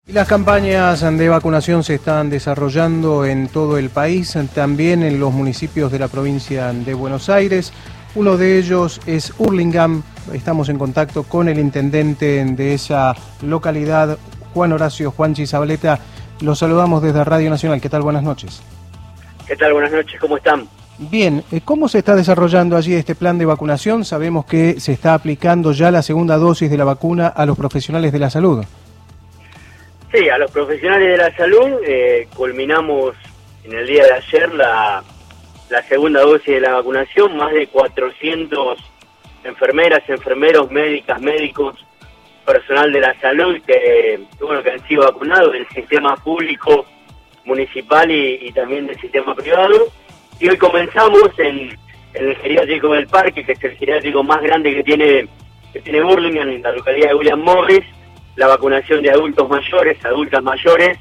Las campañas de vacunación se están desarrollando en todo el país, también en los municipios de la provincia de Buenos Aires. Uno de ellos es Hurlingham. Estamos en contacto con el intendente de esa localidad, Juan Horacio Juanchi Zabaleta. Los saludamos desde Radio Nacional. ¿Qué tal? Buenas noches. ¿Qué tal? Buenas noches. ¿Cómo están? Bien. ¿Cómo se está desarrollando allí este plan de vacunación? Sabemos que se está aplicando ya la segunda dosis de la vacuna a los profesionales de la salud. Sí, a los profesionales de la salud culminamos en el día de ayer la segunda dosis de la vacunación. Más de 400 enfermeras, enfermeros, médicas, médicos, personal de la salud que han sido vacunados del sistema público, municipal y también del sistema privado. Y hoy comenzamos en el geriátrico del Parque, que es el geriátrico más grande que tiene Hurlingham, en la localidad de William Morris, la vacunación de adultas mayores,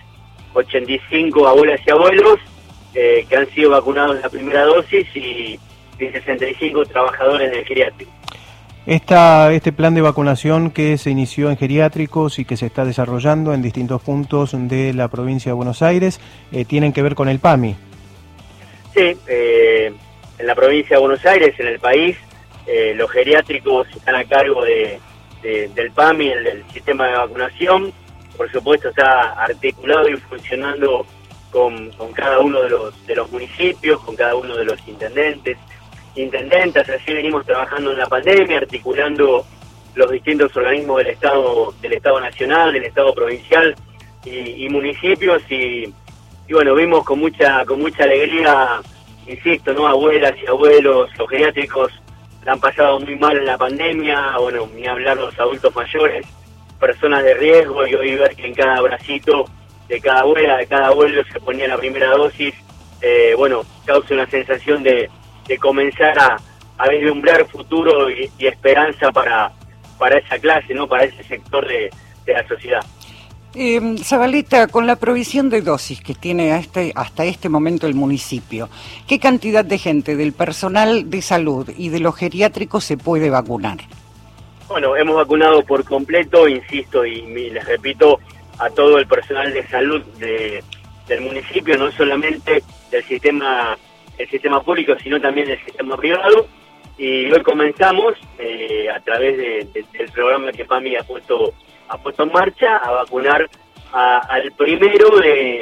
85 abuelas y abuelos que han sido vacunados en la primera dosis y 65 trabajadores del geriátrico. Este plan de vacunación que se inició en geriátricos y que se está desarrollando en distintos puntos de la provincia de Buenos Aires, tienen que ver con el PAMI. Sí, en la provincia de Buenos Aires, en el país, los geriátricos están a cargo del PAMI, el sistema de vacunación. Por supuesto está articulado y funcionando con cada uno de los municipios, con cada uno de los intendentas. Así venimos trabajando en la pandemia, articulando los distintos organismos del Estado nacional, del Estado provincial y municipios y bueno, vimos con mucha alegría, insisto, ¿no? Abuelas y abuelos, los geriátricos la han pasado muy mal en la pandemia, bueno, ni hablar los adultos mayores, personas de riesgo, y hoy ver que en cada bracito de cada abuela, de cada abuelo se ponía la primera dosis, causa una sensación de comenzar a vislumbrar futuro y esperanza para esa clase, ¿no? Para ese sector de la sociedad. Zabaleta, con la provisión de dosis que tiene hasta este momento el municipio, ¿qué cantidad de gente del personal de salud y de los geriátricos se puede vacunar? Bueno, hemos vacunado por completo, insisto y les repito, a todo el personal de salud del municipio, no solamente del sistema público, sino también del sistema privado. Y hoy comenzamos, a través del programa que PAMI ha puesto en marcha, a vacunar al primero de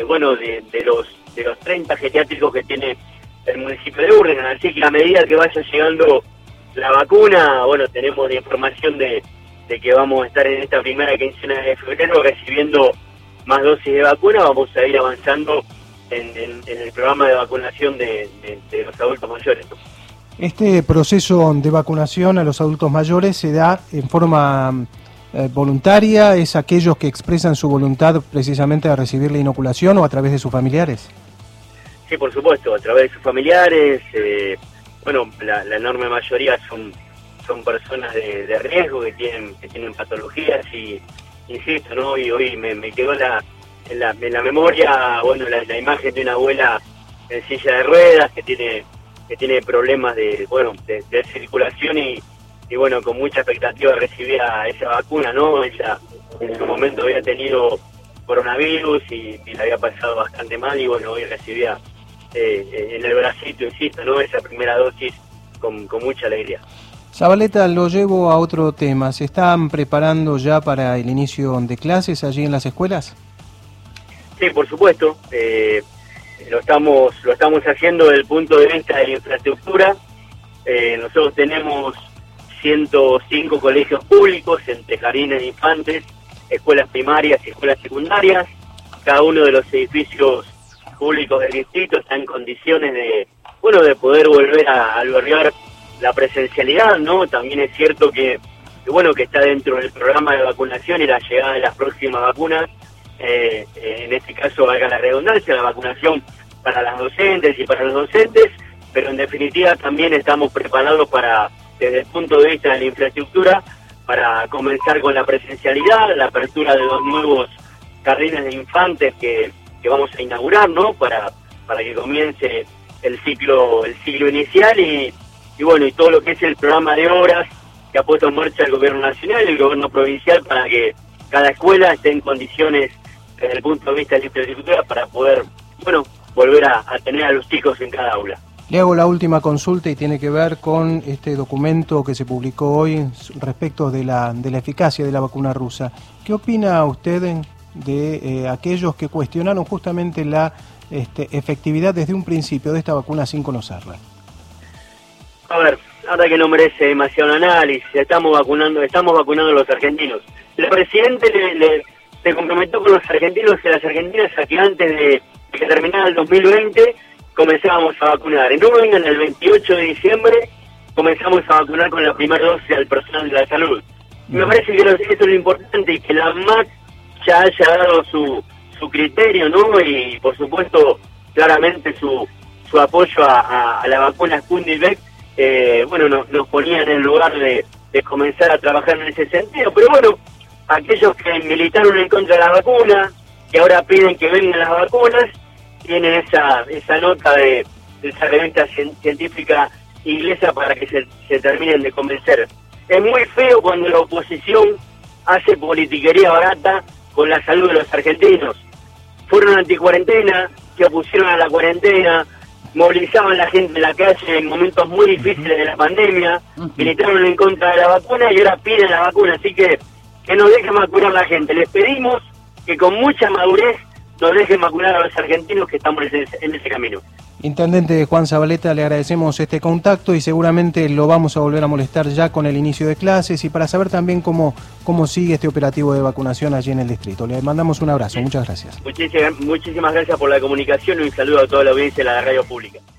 los 30 geriátricos que tiene el municipio de Hurlingham. Así que a medida que vaya llegando la vacuna, tenemos la información de que vamos a estar en esta primera quincena de febrero recibiendo más dosis de vacuna. Vamos a ir avanzando en el programa de vacunación de los adultos mayores. Este proceso de vacunación a los adultos mayores se da en forma voluntaria, ¿es aquellos que expresan su voluntad precisamente de recibir la inoculación o a través de sus familiares? Sí, por supuesto, a través de sus familiares. La enorme mayoría son personas de riesgo que tienen patologías y insisto, ¿no? Y hoy me quedó en la memoria, la imagen de una abuela en silla de ruedas que tiene problemas de circulación y con mucha expectativa recibía esa vacuna, ¿no? Ella en su momento había tenido coronavirus y la había pasado bastante mal y hoy recibía en el bracito, insisto, ¿no? Esa primera dosis con mucha alegría. Zabaleta, lo llevo a otro tema. ¿Se están preparando ya para el inicio de clases allí en las escuelas? Sí, por supuesto. Lo estamos haciendo desde el punto de vista de la infraestructura. Nosotros tenemos 105 colegios públicos, entre jardines de infantes, escuelas primarias y escuelas secundarias. Cada uno de los edificios públicos del distrito está en condiciones de poder volver a albergar la presencialidad, ¿no? También es cierto que está dentro del programa de vacunación y la llegada de las próximas vacunas. En este caso, valga la redundancia, la vacunación para las docentes y para los docentes, pero en definitiva también estamos preparados desde el punto de vista de la infraestructura, para comenzar con la presencialidad, la apertura de 2 nuevos jardines de infantes que vamos a inaugurar, ¿no? Para que comience el ciclo inicial y todo lo que es el programa de obras que ha puesto en marcha el gobierno nacional y el gobierno provincial para que cada escuela esté en condiciones desde el punto de vista de la infraestructura para poder, bueno, volver a tener a los chicos en cada aula. Le hago la última consulta y tiene que ver con este documento que se publicó hoy respecto de la eficacia de la vacuna rusa. ¿Qué opina usted de aquellos que cuestionaron justamente la efectividad desde un principio de esta vacuna sin conocerla? A ver, ahora que no merece demasiado análisis, estamos vacunando a los argentinos. El presidente se comprometió con los argentinos y las argentinas a que antes de que terminara el 2020 comenzábamos a vacunar. En Uruguay, el 28 de diciembre, comenzamos a vacunar con la primera dosis al personal de la salud. Me parece que eso es lo importante y que la ANMAT ya haya dado su criterio, ¿no? Y por supuesto, claramente su apoyo a la vacuna Sputnik V, bueno, nos ponía en el lugar de comenzar a trabajar en ese sentido. Pero bueno, aquellos que militaron en contra de la vacuna, que ahora piden que vengan las vacunas, tienen esa nota de esa revista científica inglesa para que se terminen de convencer. Es muy feo cuando la oposición hace politiquería barata con la salud de los argentinos. Fueron anticuarentena, se opusieron a la cuarentena, movilizaban a la gente en la calle en momentos muy difíciles de la pandemia, militaron en contra de la vacuna y ahora piden la vacuna. Así que nos dejen vacunar a la gente. Les pedimos que con mucha madurez nos dejen vacunar a los argentinos que estamos en ese camino. Intendente Juan Zabaleta, le agradecemos este contacto y seguramente lo vamos a volver a molestar ya con el inicio de clases y para saber también cómo sigue este operativo de vacunación allí en el distrito. Le mandamos un abrazo, muchas gracias. Muchísimas gracias por la comunicación y un saludo a toda la audiencia de la radio pública.